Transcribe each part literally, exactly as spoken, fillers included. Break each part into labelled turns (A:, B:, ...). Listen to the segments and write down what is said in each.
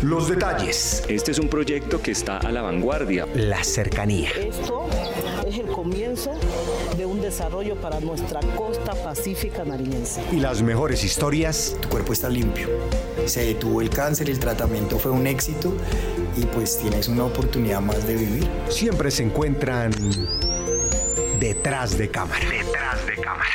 A: Los detalles.
B: Este es un proyecto que está a la vanguardia.
A: La cercanía.
C: Esto es el comienzo de un desarrollo para nuestra costa pacífica nariñense.
A: Y las mejores historias.
D: Tu cuerpo está limpio. Se detuvo el cáncer, el tratamiento fue un éxito y pues tienes una oportunidad más de vivir.
A: Siempre se encuentran detrás de cámara. Detrás de cámara.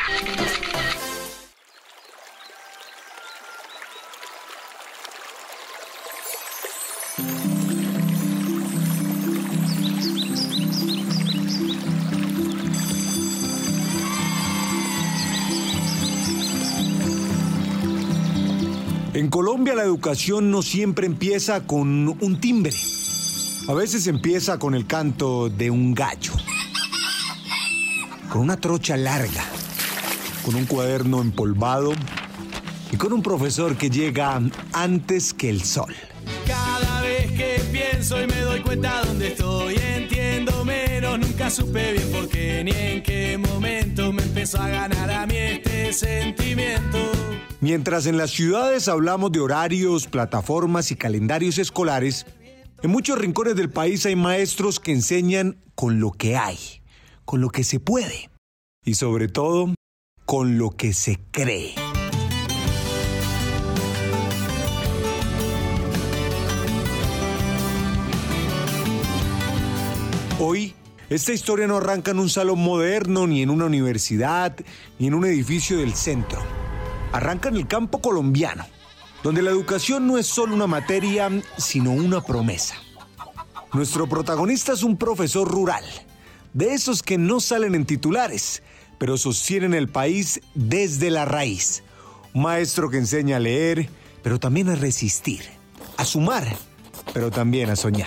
A: En Colombia la educación no siempre empieza con un timbre. A veces empieza con el canto de un gallo, con una trocha larga, con un cuaderno empolvado y con un profesor que llega antes que el sol.
E: Cada vez que pienso y me doy cuenta dónde estoy, entiendo menos, nunca supe bien por qué ni en qué momento me empezó a ganar a mí este sentimiento.
A: Mientras en las ciudades hablamos de horarios, plataformas y calendarios escolares, en muchos rincones del país hay maestros que enseñan con lo que hay, con lo que se puede y sobre todo con lo que se cree. Hoy, esta historia no arranca en un salón moderno, ni en una universidad, ni en un edificio del centro. Arranca en el campo colombiano, donde la educación no es solo una materia, sino una promesa. Nuestro protagonista es un profesor rural, de esos que no salen en titulares, pero sostienen el país desde la raíz. Un maestro que enseña a leer, pero también a resistir, a sumar, pero también a soñar.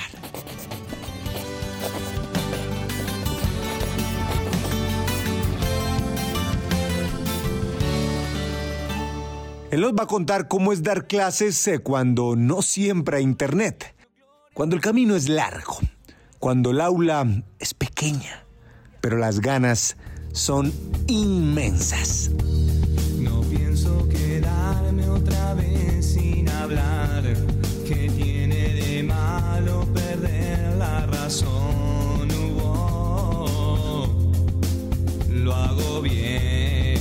A: Él nos va a contar cómo es dar clases cuando no siempre hay internet, cuando el camino es largo, cuando el aula es pequeña, pero las ganas son inmensas.
E: No pienso quedarme otra vez sin hablar. ¿Qué tiene de malo perder la razón? Uh-oh, lo hago bien.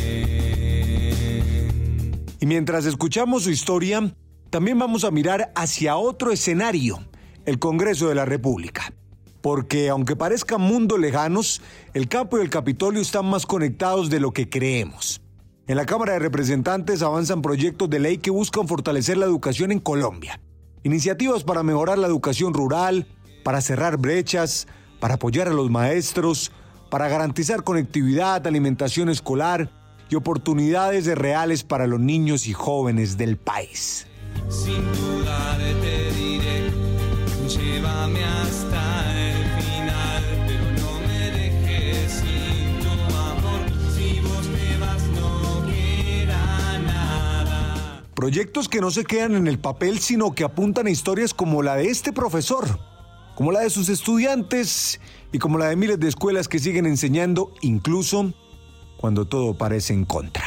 A: Y mientras escuchamos su historia, también vamos a mirar hacia otro escenario, el Congreso de la República. Porque aunque parezcan mundos lejanos, el campo y el Capitolio están más conectados de lo que creemos. En la Cámara de Representantes avanzan proyectos de ley que buscan fortalecer la educación en Colombia. Iniciativas para mejorar la educación rural, para cerrar brechas, para apoyar a los maestros, para garantizar conectividad, alimentación escolar y oportunidades reales para los niños y jóvenes del país.
E: Sin dudar te diré, llévame hasta el final, pero no me dejes sin tu amor, si vos te vas no queda nada.
A: Proyectos que no se quedan en el papel, sino que apuntan a historias como la de este profesor, como la de sus estudiantes y como la de miles de escuelas que siguen enseñando, incluso cuando todo parece en contra.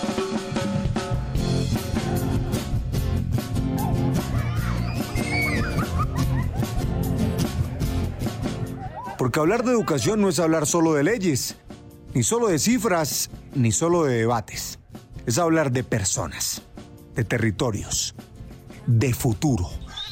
A: Porque hablar de educación no es hablar solo de leyes, ni solo de cifras, ni solo de debates. Es hablar de personas, de territorios, de futuro.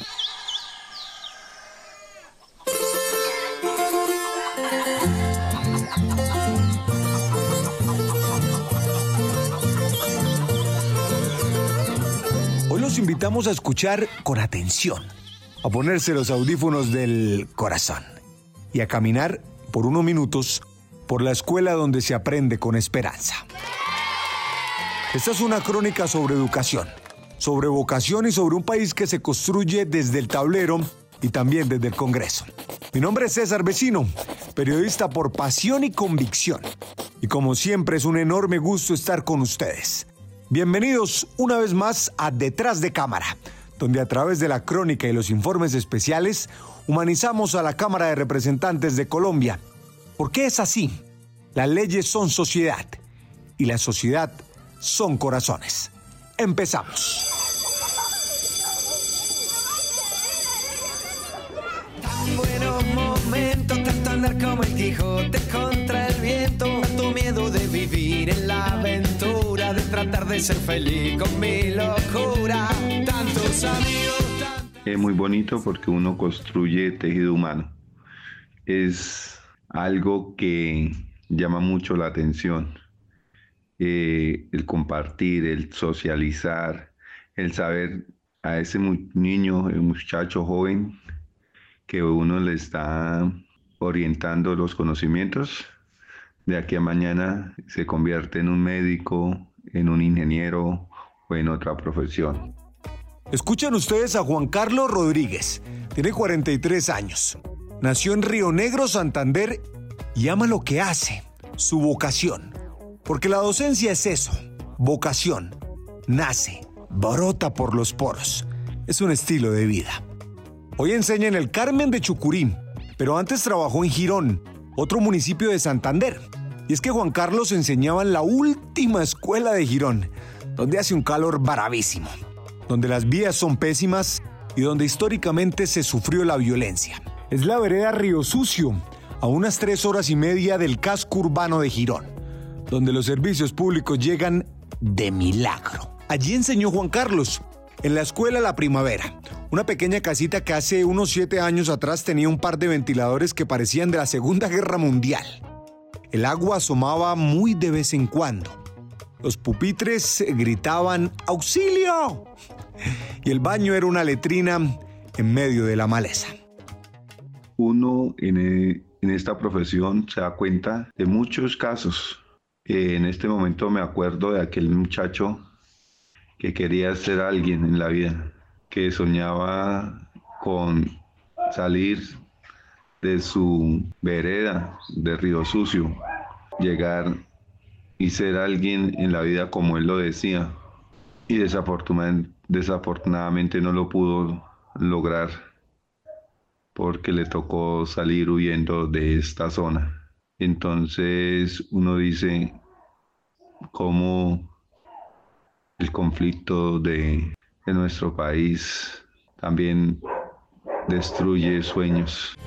A: Hoy los invitamos a escuchar con atención, a ponerse los audífonos del corazón y a caminar por unos minutos por la escuela donde se aprende con esperanza. Esta es una crónica sobre educación, sobre vocación y sobre un país que se construye desde el tablero y también desde el Congreso. Mi nombre es César Vecino, periodista por pasión y convicción. Y como siempre es un enorme gusto estar con ustedes. Bienvenidos una vez más a Detrás de Cámara, donde a través de la crónica y los informes especiales humanizamos a la Cámara de Representantes de Colombia. Porque es así. Las leyes son sociedad y la sociedad son corazones. Empezamos.
F: un momento, tanto andar como el Quijote contra el viento, tanto miedo de vivir en la aventura, de tratar de ser feliz con mi locura, tantos amigos. Tantos...
G: Es muy bonito porque uno construye tejido humano. Es algo que llama mucho la atención. Eh, el compartir, el socializar, el saber a ese mu- niño, el muchacho joven, que uno le está orientando los conocimientos, de aquí a mañana se convierte en un médico, en un ingeniero o en otra profesión.
A: Escuchan ustedes a Juan Carlos Rodríguez. Tiene cuarenta y tres años. Nació en Río Negro, Santander, y ama lo que hace, su vocación. Porque la docencia es eso, vocación. Nace, brota por los poros. Es un estilo de vida. Hoy enseña en el Carmen de Chucurí, pero antes trabajó en Girón, otro municipio de Santander. Y es que Juan Carlos enseñaba en la última escuela de Girón, donde hace un calor bravísimo, donde las vías son pésimas y donde históricamente se sufrió la violencia. Es la vereda Río Sucio, a unas tres horas y media del casco urbano de Girón, donde los servicios públicos llegan de milagro. Allí enseñó Juan Carlos, en la escuela La Primavera, una pequeña casita que hace unos siete años atrás tenía un par de ventiladores que parecían de la Segunda Guerra Mundial. El agua asomaba muy de vez en cuando. Los pupitres gritaban ¡auxilio! Y el baño era una letrina en medio de la maleza.
G: Uno en, el, en esta profesión se da cuenta de muchos casos. Eh, en este momento me acuerdo de aquel muchacho que quería ser alguien en la vida, que soñaba con salir de su vereda de Río Sucio, llegar y ser alguien en la vida como él lo decía, y desafortunadamente, desafortunadamente no lo pudo lograr porque le tocó salir huyendo de esta zona. Entonces uno dice cómo el conflicto de, de nuestro país también destruye sueños.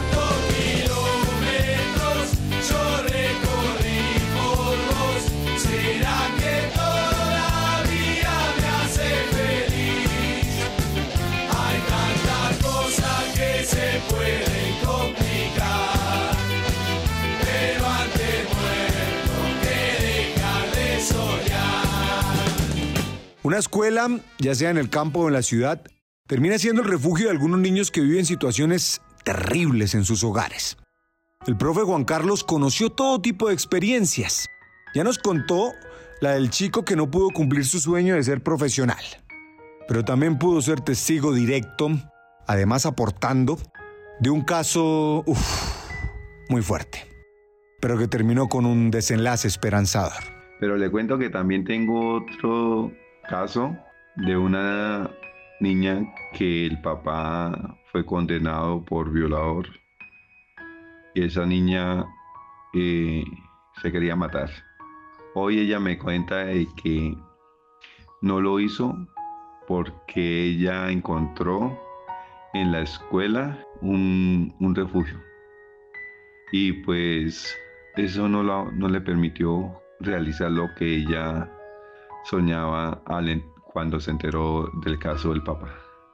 A: Una escuela, ya sea en el campo o en la ciudad, termina siendo el refugio de algunos niños que viven situaciones terribles en sus hogares. El profe Juan Carlos conoció todo tipo de experiencias. Ya nos contó la del chico que no pudo cumplir su sueño de ser profesional, pero también pudo ser testigo directo, además aportando, de un caso uf, muy fuerte, pero que terminó con un desenlace esperanzador.
G: Pero le cuento que también tengo otro caso de una niña que el papá fue condenado por violador y esa niña eh, se quería matar. Hoy ella me cuenta de que no lo hizo porque ella encontró en la escuela un, un refugio y pues eso no, la, no le permitió realizar lo que ella soñaba al, cuando se enteró del caso del papá.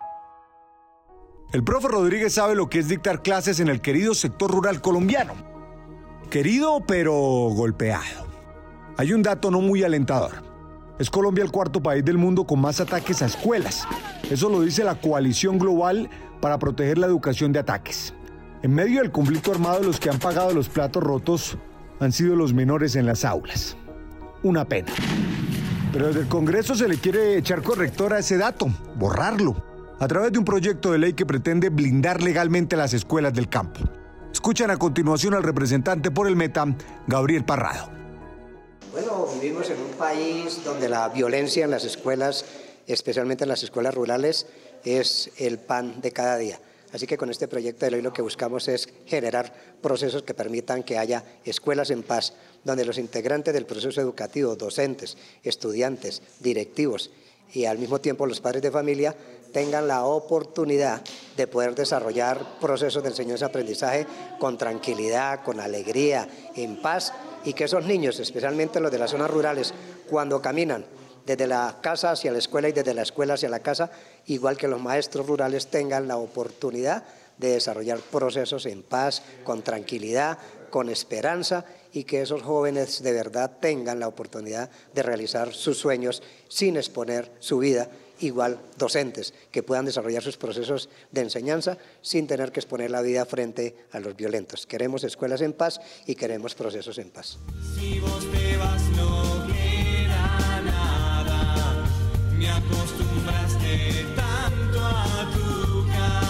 A: El profe Rodríguez sabe lo que es dictar clases en el querido sector rural colombiano. Querido pero golpeado. Hay un dato no muy alentador. Es Colombia el cuarto país del mundo con más ataques a escuelas. Eso lo dice la Coalición Global para proteger la educación de ataques. En medio del conflicto armado, los que han pagado los platos rotos han sido los menores en las aulas. Una pena. Pero desde el Congreso se le quiere echar corrector a ese dato, borrarlo, a través de un proyecto de ley que pretende blindar legalmente las escuelas del campo. Escuchan a continuación al representante por el Meta, Gabriel Parrado.
H: Bueno, vivimos en un país donde la violencia en las escuelas, especialmente en las escuelas rurales, es el pan de cada día. Así que con este proyecto de ley lo que buscamos es generar procesos que permitan que haya escuelas en paz, donde los integrantes del proceso educativo, docentes, estudiantes, directivos, y al mismo tiempo los padres de familia tengan la oportunidad de poder desarrollar procesos de enseñanza-aprendizaje con tranquilidad, con alegría, en paz, y que esos niños, especialmente los de las zonas rurales, cuando caminan desde la casa hacia la escuela y desde la escuela hacia la casa, igual que los maestros rurales, tengan la oportunidad de desarrollar procesos en paz, con tranquilidad, con esperanza, y que esos jóvenes de verdad tengan la oportunidad de realizar sus sueños sin exponer su vida, igual docentes que puedan desarrollar sus procesos de enseñanza sin tener que exponer la vida frente a los violentos. Queremos escuelas en paz y queremos procesos en paz.
E: Si vos te vas no queda nada, me acostumbraste tanto a tu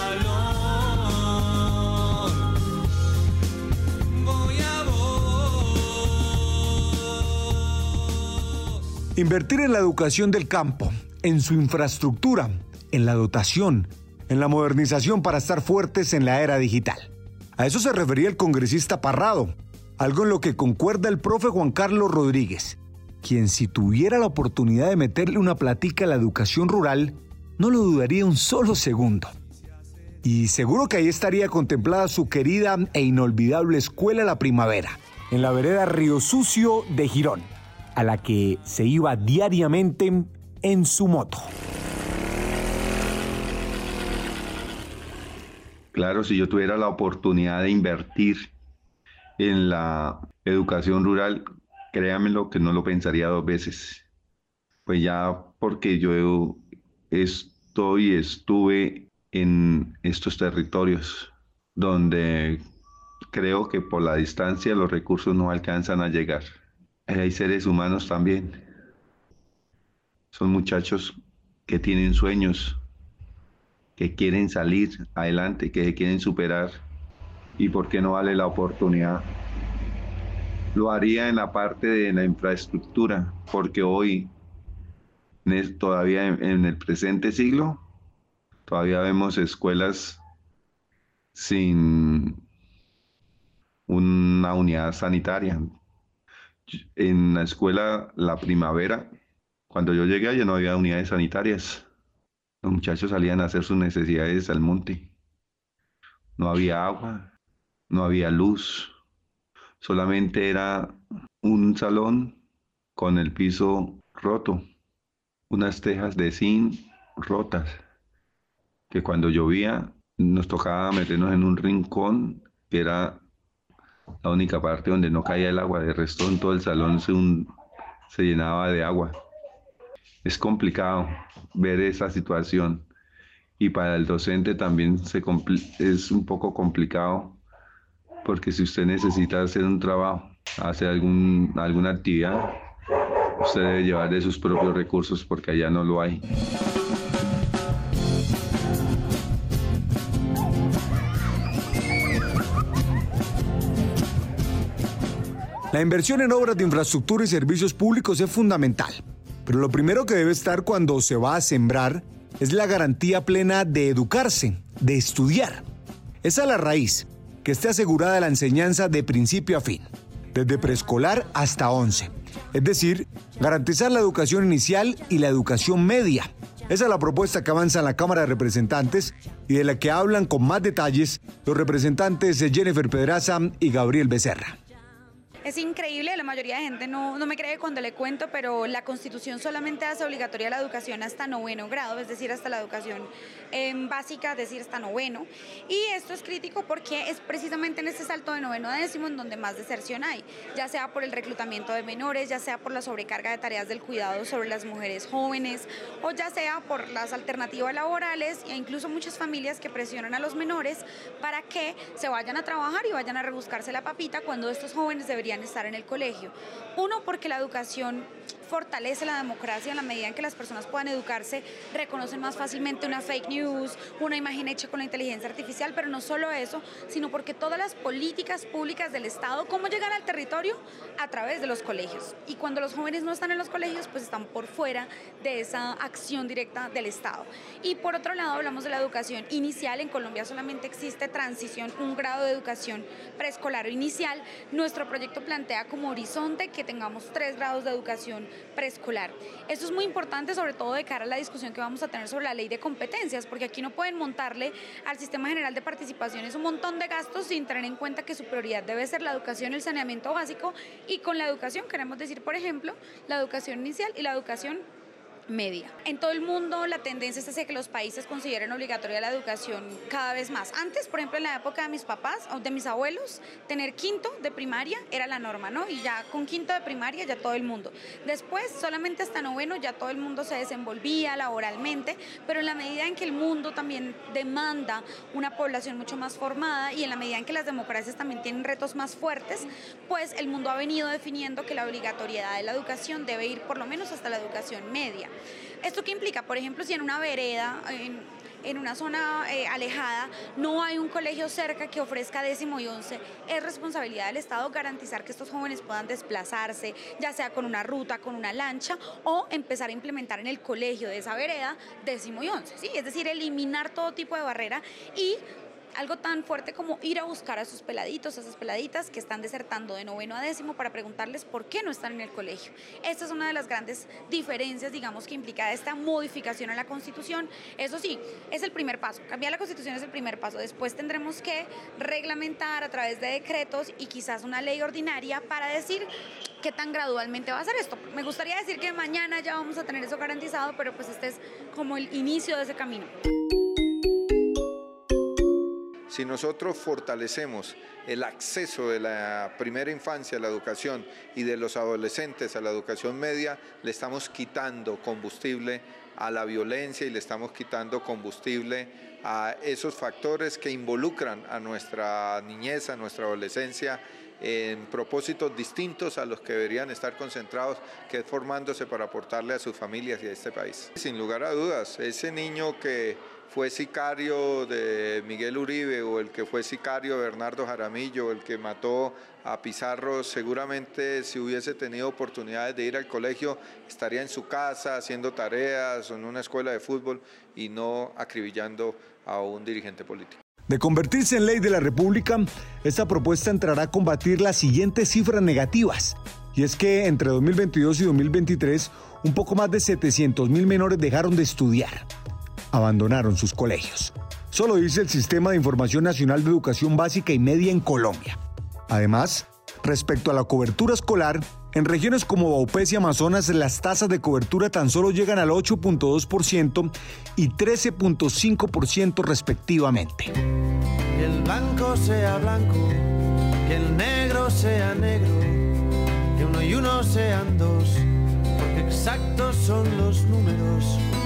E: calor, voy a vos.
A: Invertir en la educación del campo, en su infraestructura, en la dotación, en la modernización para estar fuertes en la era digital. A eso se refería el congresista Parrado, algo en lo que concuerda el profe Juan Carlos Rodríguez, quien si tuviera la oportunidad de meterle una platica a la educación rural, no lo dudaría un solo segundo. Y seguro que ahí estaría contemplada su querida e inolvidable Escuela La Primavera, en la vereda Río Sucio de Girón, a la que se iba diariamente en su moto.
G: Claro, si yo tuviera la oportunidad de invertir en la educación rural, créanmelo que no lo pensaría dos veces. Pues ya porque yo estoy, estuve en estos territorios donde creo que por la distancia los recursos no alcanzan a llegar. Hay seres humanos también. Son muchachos que tienen sueños, que quieren salir adelante, que se quieren superar. ¿Y por qué no vale la oportunidad? Lo haría en la parte de la infraestructura, porque hoy, todavía en el presente siglo, todavía vemos escuelas sin una unidad sanitaria. En la escuela La Primavera, cuando yo llegué allá no había unidades sanitarias. Los muchachos salían a hacer sus necesidades al monte. No había agua, no había luz. Solamente era un salón con el piso roto, unas tejas de zinc rotas, que cuando llovía nos tocaba meternos en un rincón, que era la única parte donde no caía el agua. De resto en todo el salón se, un, se llenaba de agua. Es complicado ver esa situación, y para el docente también se es un poco complicado, porque si usted necesita hacer un trabajo, hacer algún, alguna actividad, usted debe llevar de sus propios recursos porque allá no lo hay.
A: La inversión en obras de infraestructura y servicios públicos es fundamental, pero lo primero que debe estar cuando se va a sembrar es la garantía plena de educarse, de estudiar. Esa es la raíz, que esté asegurada la enseñanza de principio a fin, desde preescolar hasta once. Es decir, garantizar la educación inicial y la educación media. Esa es la propuesta que avanza en la Cámara de Representantes y de la que hablan con más detalles los representantes Jennifer Pedraza y Gabriel Becerra.
I: Es increíble, la mayoría de gente no, no me cree cuando le cuento, pero la Constitución solamente hace obligatoria la educación hasta noveno grado, es decir, hasta la educación eh, básica, es decir, hasta noveno. Y esto es crítico porque es precisamente en este salto de noveno a décimo en donde más deserción hay, ya sea por el reclutamiento de menores, ya sea por la sobrecarga de tareas del cuidado sobre las mujeres jóvenes, o ya sea por las alternativas laborales e incluso muchas familias que presionan a los menores para que se vayan a trabajar y vayan a rebuscarse la papita cuando estos jóvenes deberían estar en el colegio. Uno, porque la educación fortalece la democracia en la medida en que las personas puedan educarse, reconocen más fácilmente una fake news, una imagen hecha con la inteligencia artificial, pero no solo eso, sino porque todas las políticas públicas del Estado, ¿cómo llegan al territorio? A través de los colegios. Y cuando los jóvenes no están en los colegios, pues están por fuera de esa acción directa del Estado. Y por otro lado, hablamos de la educación inicial. En Colombia solamente existe transición, un grado de educación preescolar o inicial. Nuestro proyecto plantea como horizonte que tengamos tres grados de educación preescolar. Esto es muy importante, sobre todo de cara a la discusión que vamos a tener sobre la ley de competencias, porque aquí no pueden montarle al Sistema General de Participaciones un montón de gastos sin tener en cuenta que su prioridad debe ser la educación, el saneamiento básico, y con la educación queremos decir, por ejemplo, la educación inicial y la educación media. En todo el mundo la tendencia es hacia que los países consideren obligatoria la educación cada vez más. Antes, por ejemplo, en la época de mis papás o de mis abuelos, tener quinto de primaria era la norma, ¿no? Y ya con quinto de primaria ya todo el mundo. Después, solamente hasta noveno ya todo el mundo se desenvolvía laboralmente, pero en la medida en que el mundo también demanda una población mucho más formada y en la medida en que las democracias también tienen retos más fuertes, pues el mundo ha venido definiendo que la obligatoriedad de la educación debe ir por lo menos hasta la educación media. ¿Esto qué implica? Por ejemplo, si en una vereda, en, en una zona eh, alejada, no hay un colegio cerca que ofrezca décimo y once, es responsabilidad del Estado garantizar que estos jóvenes puedan desplazarse, ya sea con una ruta, con una lancha, o empezar a implementar en el colegio de esa vereda décimo y once, ¿sí? Es decir, eliminar todo tipo de barrera y algo tan fuerte como ir a buscar a sus peladitos, a esas peladitas que están desertando de noveno a décimo para preguntarles por qué no están en el colegio. Esta es una de las grandes diferencias, digamos, que implica esta modificación a la Constitución. Eso sí, es el primer paso. Cambiar la Constitución es el primer paso. Después tendremos que reglamentar a través de decretos y quizás una ley ordinaria para decir qué tan gradualmente va a ser esto. Me gustaría decir que mañana ya vamos a tener eso garantizado, pero pues este es como el inicio de ese camino.
J: Si nosotros fortalecemos el acceso de la primera infancia a la educación y de los adolescentes a la educación media, le estamos quitando combustible a la violencia y le estamos quitando combustible a esos factores que involucran a nuestra niñez, a nuestra adolescencia, en propósitos distintos a los que deberían estar concentrados, que es formándose para aportarle a sus familias y a este país. Sin lugar a dudas, ese niño que fue sicario de Miguel Uribe o el que fue sicario de Bernardo Jaramillo, o el que mató a Pizarro, seguramente si hubiese tenido oportunidades de ir al colegio estaría en su casa haciendo tareas o en una escuela de fútbol y no acribillando a un dirigente político.
A: De convertirse en ley de la República, esta propuesta entrará a combatir las siguientes cifras negativas. Y es que entre dos mil veintidós y dos mil veintitrés, un poco más de setecientos mil menores dejaron de estudiar. Abandonaron sus colegios. Solo dice el Sistema de Información Nacional de Educación Básica y Media en Colombia. Además, respecto a la cobertura escolar, en regiones como Vaupés y Amazonas las tasas de cobertura tan solo llegan al ocho punto dos por ciento y trece punto cinco por ciento respectivamente.
F: Que el blanco sea blanco, que el negro sea negro, que uno y uno sean dos, porque exactos son los números.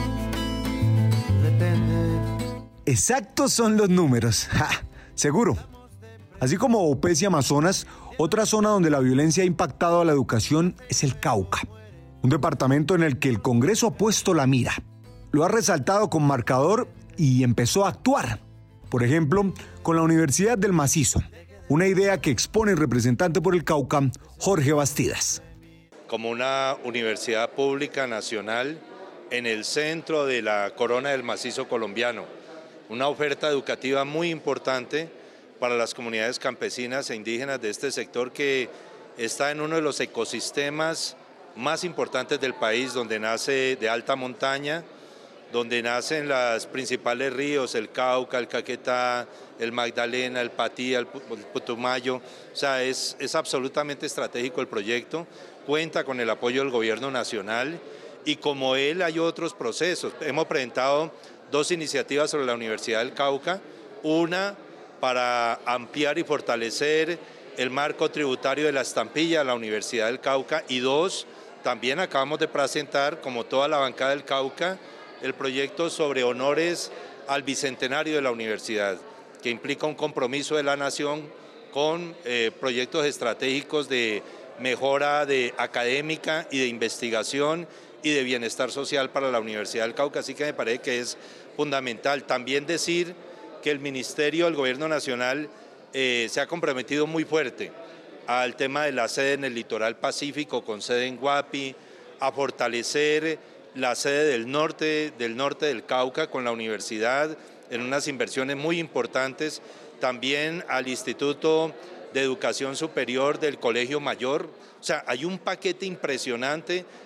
F: Depende.
A: Exactos son los números, ¡ja! Seguro. Así como Vaupés y Amazonas, otra zona donde la violencia ha impactado a la educación es el Cauca, un departamento en el que el Congreso ha puesto la mira. Lo ha resaltado con marcador y empezó a actuar. Por ejemplo, con la Universidad del Macizo, una idea que expone el representante por el Cauca, Jorge Bastidas.
K: Como una universidad pública nacional en el centro de la corona del macizo colombiano, una oferta educativa muy importante para las comunidades campesinas e indígenas de este sector que está en uno de los ecosistemas más importantes del país, donde nace de alta montaña, donde nacen los principales ríos, el Cauca, el Caquetá, el Magdalena, el Patía, el Putumayo. O sea, es, es absolutamente estratégico el proyecto, cuenta con el apoyo del gobierno nacional y como él hay otros procesos. Hemos presentado dos iniciativas sobre la Universidad del Cauca, una para ampliar y fortalecer el marco tributario de la estampilla de la Universidad del Cauca y dos, también acabamos de presentar, como toda la bancada del Cauca, el proyecto sobre honores al bicentenario de la universidad, que implica un compromiso de la nación con eh, proyectos estratégicos de mejora de académica y de investigación y de bienestar social para la Universidad del Cauca, así que me parece que es fundamental. También decir que el Ministerio del Gobierno Nacional eh, se ha comprometido muy fuerte al tema de la sede en el litoral pacífico, con sede en Guapi, a fortalecer la sede del norte, del norte del Cauca con la universidad en unas inversiones muy importantes, también al Instituto de Educación Superior del Colegio Mayor. O sea, hay un paquete impresionante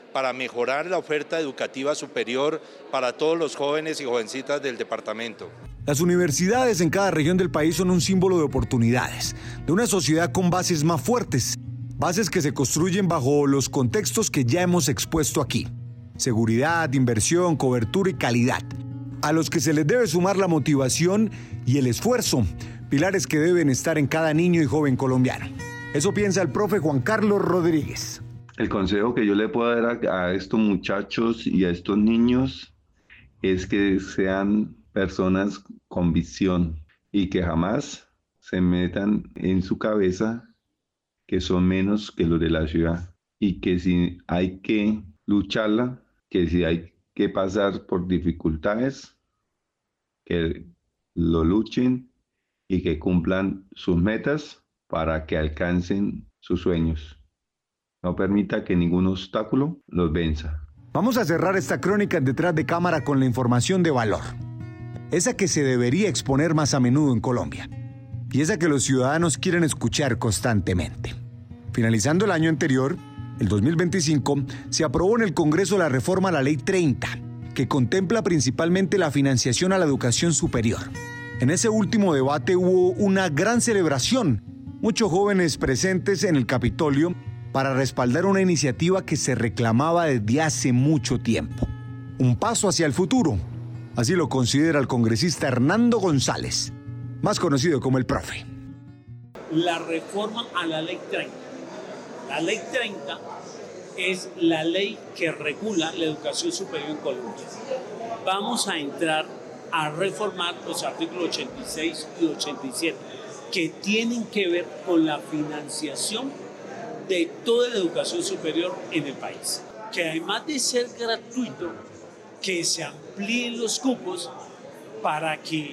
K: para mejorar la oferta educativa superior para todos los jóvenes y jovencitas del departamento.
A: Las universidades en cada región del país son un símbolo de oportunidades, de una sociedad con bases más fuertes, bases que se construyen bajo los contextos que ya hemos expuesto aquí. Seguridad, inversión, cobertura y calidad, a los que se les debe sumar la motivación y el esfuerzo, pilares que deben estar en cada niño y joven colombiano. Eso piensa el profe Juan Carlos Rodríguez.
G: El consejo que yo le puedo dar a, a estos muchachos y a estos niños es que sean personas con visión y que jamás se metan en su cabeza que son menos que los de la ciudad, y que si hay que lucharla, que si hay que pasar por dificultades, que lo luchen y que cumplan sus metas para que alcancen sus sueños. No permita que ningún obstáculo los venza.
A: Vamos a cerrar esta crónica detrás de cámara con la información de valor. Esa que se debería exponer más a menudo en Colombia. Y esa que los ciudadanos quieren escuchar constantemente. Finalizando el año anterior, el dos mil veinticinco, se aprobó en el Congreso la reforma a la Ley treinta, que contempla principalmente la financiación a la educación superior. En ese último debate hubo una gran celebración. Muchos jóvenes presentes en el Capitolio para respaldar una iniciativa que se reclamaba desde hace mucho tiempo. Un paso hacia el futuro. Así lo considera el congresista Hernando González, más conocido como el profe.
L: La reforma a la Ley treinta. La Ley treinta es la ley que regula la educación superior en Colombia. Vamos a entrar a reformar los artículos ochenta y seis y ochenta y siete, que tienen que ver con la financiación de toda la educación superior en el país. Que además de ser gratuito, que se amplíen los cupos para que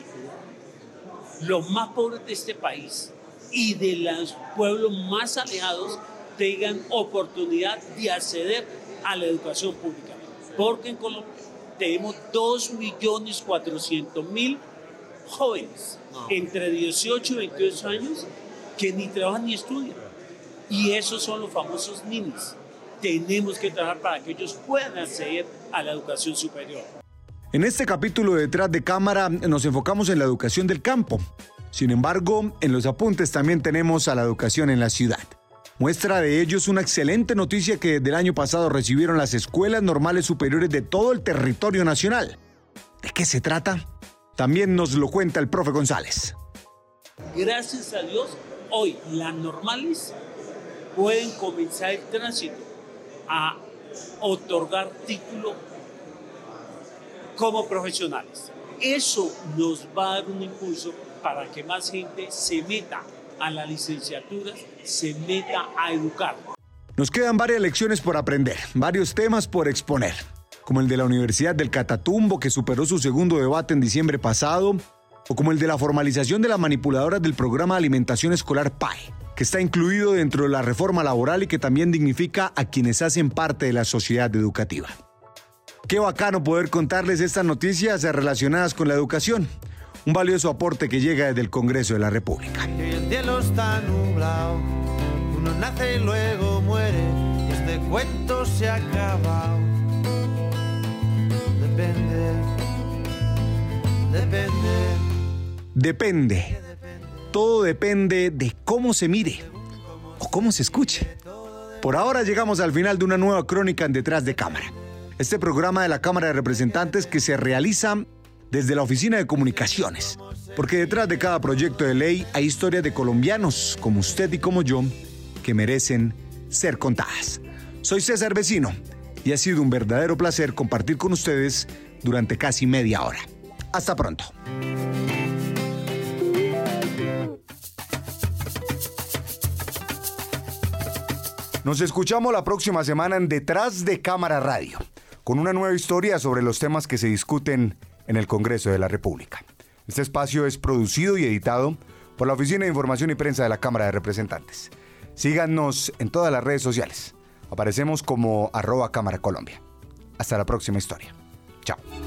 L: los más pobres de este país y de los pueblos más alejados tengan oportunidad de acceder a la educación pública. Porque en Colombia tenemos dos millones cuatrocientos mil jóvenes no. entre dieciocho y veintiocho años que ni trabajan ni estudian. Y esos son los famosos ninis. Tenemos que trabajar para que ellos puedan acceder a la educación superior.
A: En este capítulo de Detrás de Cámara nos enfocamos en la educación del campo. Sin embargo, en los apuntes también tenemos a la educación en la ciudad. Muestra de ello es una excelente noticia que desde el año pasado recibieron las escuelas normales superiores de todo el territorio nacional. ¿De qué se trata? También nos lo cuenta el profe González.
L: Gracias a Dios, hoy las normales pueden comenzar el tránsito a otorgar título como profesionales. Eso nos va a dar un impulso para que más gente se meta a la licenciatura, se meta a educar.
A: Nos quedan varias lecciones por aprender, varios temas por exponer, como el de la Universidad del Catatumbo, que superó su segundo debate en diciembre pasado, o como el de la formalización de las manipuladoras del programa de alimentación escolar P A E, que está incluido dentro de la reforma laboral y que también dignifica a quienes hacen parte de la sociedad educativa. Qué bacano poder contarles estas noticias relacionadas con la educación. Un valioso aporte que llega desde el Congreso de la República.
F: El cielo está nublado, uno nace y luego muere, y este cuento se ha acabado. Depende, depende.
A: Depende. Todo depende de cómo se mire o cómo se escuche. Por ahora llegamos al final de una nueva crónica en Detrás de Cámara. Este programa de la Cámara de Representantes que se realiza desde la Oficina de Comunicaciones, porque detrás de cada proyecto de ley hay historias de colombianos, como usted y como yo, que merecen ser contadas. Soy César Vecino y ha sido un verdadero placer compartir con ustedes durante casi media hora. Hasta pronto. Nos escuchamos la próxima semana en Detrás de Cámara Radio, con una nueva historia sobre los temas que se discuten en el Congreso de la República. Este espacio es producido y editado por la Oficina de Información y Prensa de la Cámara de Representantes. Síganos en todas las redes sociales. Aparecemos como arroba Cámara Colombia. Hasta la próxima historia. Chao.